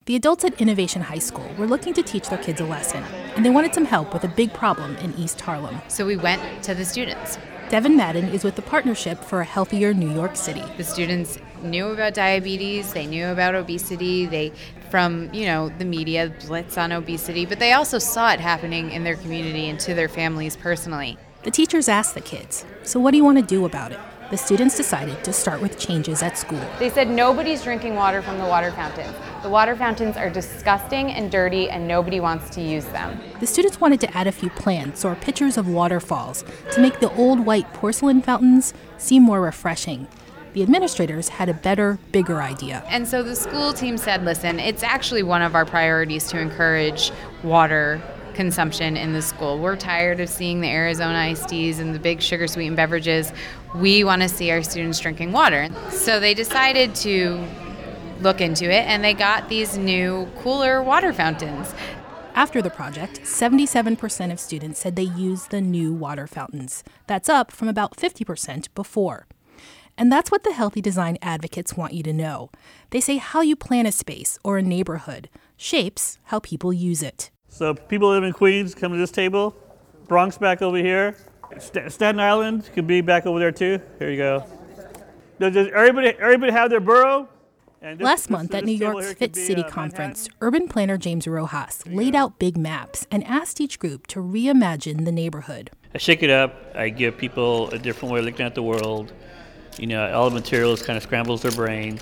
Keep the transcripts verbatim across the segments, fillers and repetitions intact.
The adults at Innovation High School were looking to teach their kids a lesson, and they wanted some help with a big problem in East Harlem. So we went to the students. Devin Madden is with the Partnership for a Healthier New York City. The students knew about diabetes, they knew about obesity, they, from, you know, the media blitz on obesity, but they also saw it happening in their community and to their families personally. The teachers asked the kids, so what do you want to do about it? The students decided to start with changes at school. They said nobody's drinking water from the water fountains. The water fountains are disgusting and dirty and nobody wants to use them. The students wanted to add a few plants or pictures of waterfalls to make the old white porcelain fountains seem more refreshing. The administrators had a better, bigger idea. And so the school team said, listen, it's actually one of our priorities to encourage water consumption in the school. We're tired of seeing the Arizona iced teas and the big sugar-sweetened beverages. We want to see our students drinking water. So they decided to look into it, and they got these new, cooler water fountains. After the project, seventy-seven percent of students said they used the new water fountains. That's up from about fifty percent before. And that's what the healthy design advocates want you to know. They say how you plan a space or a neighborhood shapes how people use it. So people live in Queens, come to this table. Bronx back over here. St- Staten Island could be back over there too. Here you go. Does everybody, everybody have their borough? And this, Last this, month this, at this New York's here Fit could be, City uh, Conference, Manhattan. urban planner James Rojas laid out big maps and asked each group to reimagine the neighborhood. I shake it up. I give people a different way of looking at the world. You know, all the materials kind of scrambles their brain.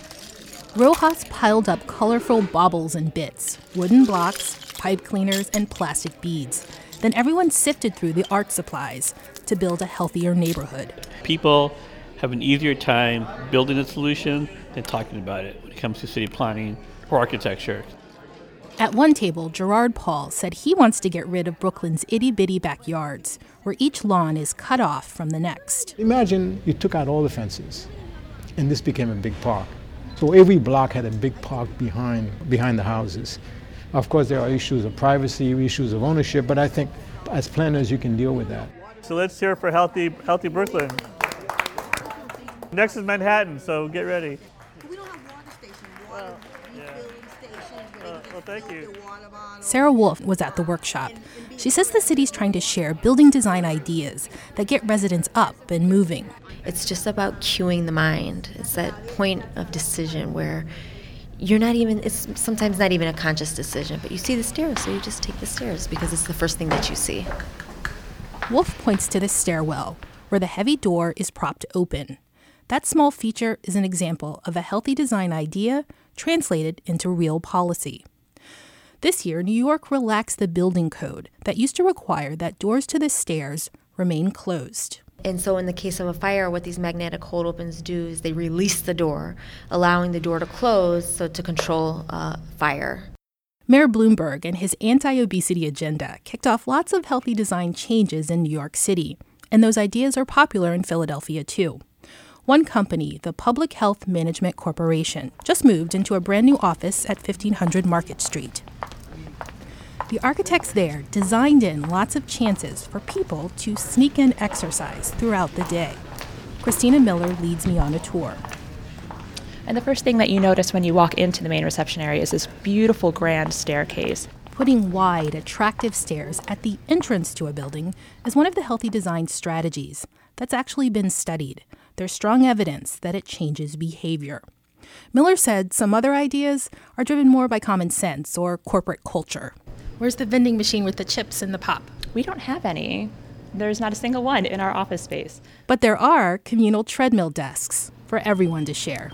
Rojas piled up colorful baubles and bits, wooden blocks, pipe cleaners, and plastic beads. Then everyone sifted through the art supplies to build a healthier neighborhood. People have an easier time building a solution than talking about it when it comes to city planning or architecture. At one table, Gerard Paul said he wants to get rid of Brooklyn's itty-bitty backyards, where each lawn is cut off from the next. Imagine you took out all the fences, and this became a big park. So every block had a big park behind behind the houses. Of course, there are issues of privacy, issues of ownership, but I think as planners, you can deal with that. So let's hear for Healthy, Healthy Brooklyn. Next is Manhattan, so get ready. We don't have water stations, water refilling stations where they can well, thank you. fill their water bottles. Sarah Wolf was at the workshop. She says the city's trying to share building design ideas that get residents up and moving. It's just about cueing the mind. It's that point of decision where you're not even, it's sometimes not even a conscious decision, but you see the stairs, so you just take the stairs because it's the first thing that you see. Wolf points to the stairwell, where the heavy door is propped open. That small feature is an example of a healthy design idea translated into real policy. This year, New York relaxed the building code that used to require that doors to the stairs remain closed. And so in the case of a fire, what these magnetic hold opens do is they release the door, allowing the door to close so to control uh, fire. Mayor Bloomberg and his anti-obesity agenda kicked off lots of healthy design changes in New York City, and those ideas are popular in Philadelphia too. One company, the Public Health Management Corporation, just moved into a brand new office at fifteen hundred Market Street. The architects there designed in lots of chances for people to sneak in exercise throughout the day. Christina Miller leads me on a tour. And the first thing that you notice when you walk into the main reception area is this beautiful grand staircase. Putting wide, attractive stairs at the entrance to a building is one of the healthy design strategies that's actually been studied. There's strong evidence that it changes behavior. Miller said some other ideas are driven more by common sense or corporate culture. Where's the vending machine with the chips and the pop? We don't have any. There's not a single one in our office space. But there are communal treadmill desks for everyone to share.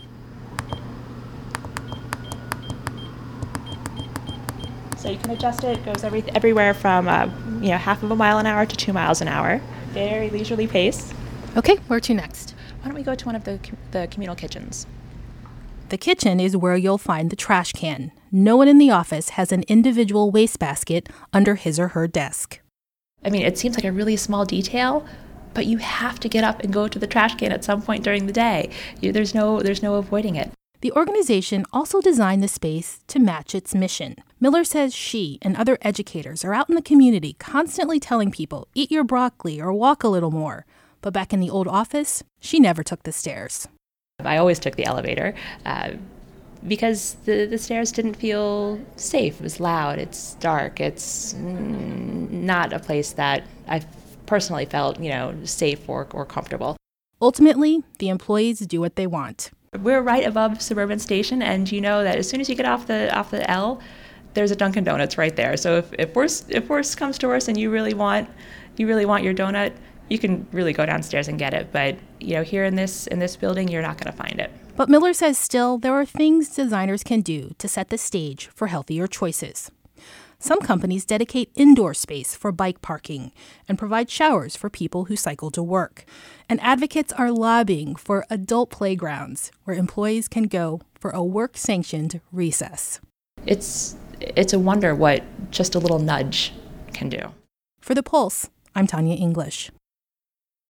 So you can adjust it. It goes every, everywhere from uh, you know half of a mile an hour to two miles an hour. Very leisurely pace. Okay, where to next? Why don't we go to one of the the communal kitchens? The kitchen is where you'll find the trash can. No one in the office has an individual wastebasket under his or her desk. I mean, it seems like a really small detail, but you have to get up and go to the trash can at some point during the day. You, there's no there's no avoiding it. The organization also designed the space to match its mission. Miller says she and other educators are out in the community constantly telling people, eat your broccoli or walk a little more. But back in the old office, she never took the stairs. I always took the elevator. Uh, because the, the stairs didn't feel safe. It was loud, it's dark, it's mm, not a place that I personally felt, you know, safe or, or comfortable. Ultimately, the employees do what they want. We're right above Suburban Station, and you know that as soon as you get off the off the L, there's a Dunkin' Donuts right there. So if, if worse if worse comes to worse and you really want you really want your donut, you can really go downstairs and get it. But you know, here in this in this building, you're not going to find it. But Miller says still there are things designers can do to set the stage for healthier choices. Some companies dedicate indoor space for bike parking and provide showers for people who cycle to work. And advocates are lobbying for adult playgrounds where employees can go for a work-sanctioned recess. It's it's a wonder what just a little nudge can do. For The Pulse, I'm Tanya English.